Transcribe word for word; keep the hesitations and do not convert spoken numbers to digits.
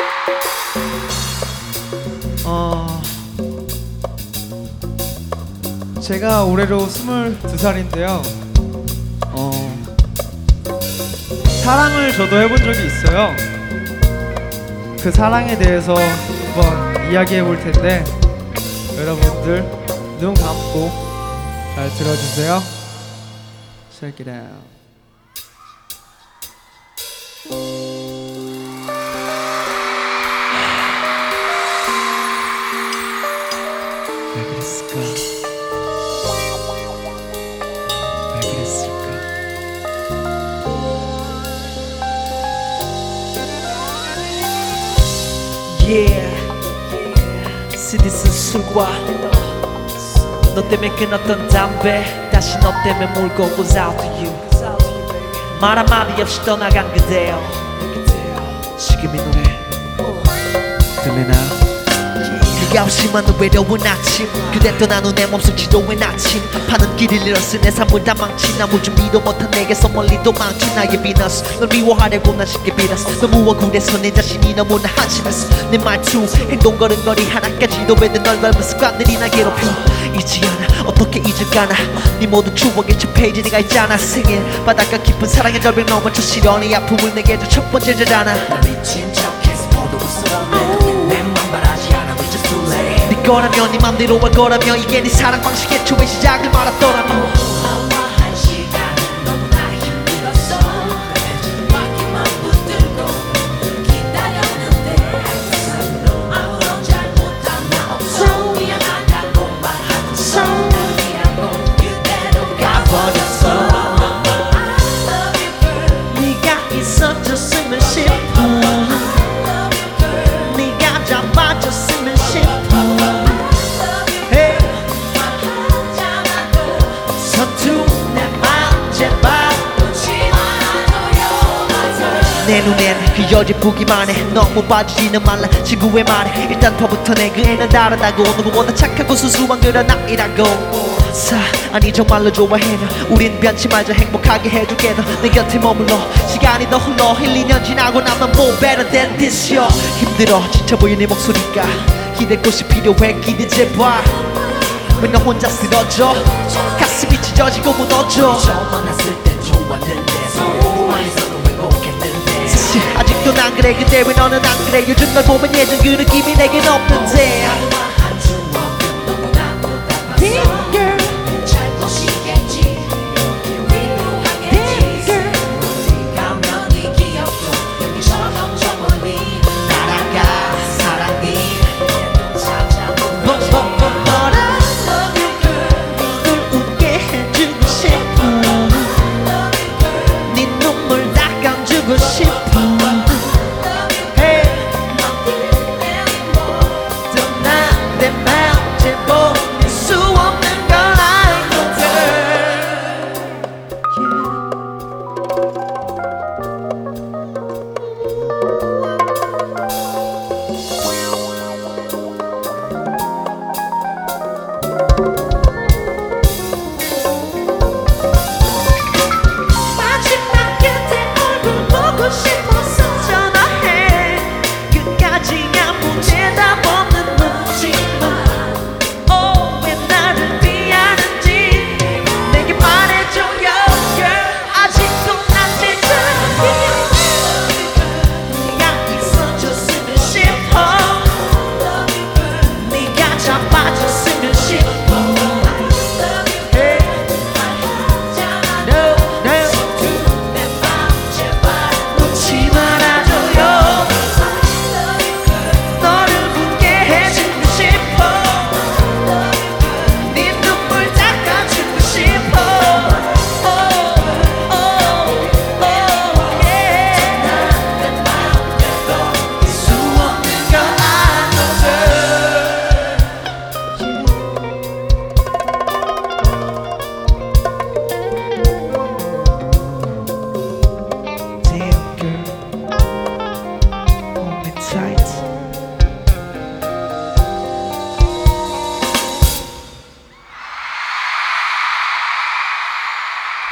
어... 제가 올해로 스물두 살인데요. 어... 사랑을 저도 해본 적이 있어요. 그 사랑에 대해서 한번 이야기해 볼 텐데 여러분들 눈 감고 잘 들어주세요. Check it out. 왜 그랬을까? 왜 그랬을까? Yeah, 시디슨 술과 너 때문에 끊었던 담배 다시 너 때문에 몰고 goes out to you. 말 한마디 없이 떠나간 그대여 지금 이 노래 들리나? 네가 없이만 너 외로운 아침 그대 떠나는 내 몸속 지도엔 아침 한판은 길을 잃었으 내 삶을 다 망친 아무 준비도 못한 내게서 멀리 도망친 나의 비너스 널 미워하려고 난 쉽게 빌었어 너무 억울해서 내 자신이 너무나 한심했어 내 말투 행동 걸음걸이 하나까지도 왜들 널 밟은 습관들이 날 괴롭혀 잊지 않아 어떻게 잊을까나 네 모든 추억의 첫 페이지 네가 있잖아 생일 바닷가 깊은 사랑의 절벽 넘어져 시련의 아픔을 내게 줘 첫 번째 죄잖아 난 미친 척해서 모두 웃어내 내맘 바라지 않아 we just too late 네 거라면 네 맘대로 할 거라면 이게 네 사랑 방식의 초의 시작을 말았더라면 있었으면 싶어 네가 잡아줬으면 싶어 hey. 서툰 내 맘 제발 내 눈엔 그 여자 보기만 해 너무 빠지지는 말라 친구의 말에 일단 더부터 내 그 애는 다르다고 누구보다 착하고 수수한 그런 아이라고 사 아니 정말로 좋아해면 우린 변치 말자 행복하게 해줄게 너 내 곁에 머물러 시간이 더 흘러 일, 이 년 지나고 나면 more better than this year 힘들어 지쳐 보여 네 목소리가 기댈 곳이 필요해 기대 제발 왜 너 혼자 쓰러져 가슴이 찢어지고 무너져 처음 만났을 땐 좋았는데 서로만 있어도 행복했는데 사실 아직도 난 그래 근데 왜 너는 안 그래 요즘 널 보면 예전 그 느낌이 내겐 없는데